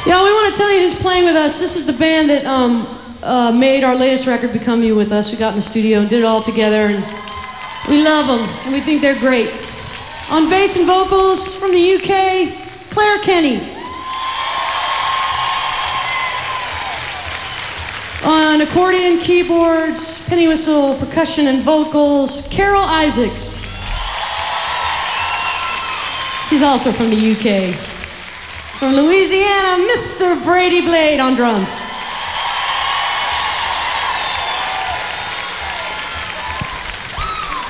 Yeah, we want to tell you who's playing with us. This is the band that made our latest record, Become You, with us. We got in the studio and did it all together, and we love them, and we think they're great. On bass and vocals from the UK, Claire Kenny. On accordion, keyboards, penny whistle, percussion, and vocals, Carol Isaacs. She's also from the UK. From Louisiana, Mr. Brady Blade on drums.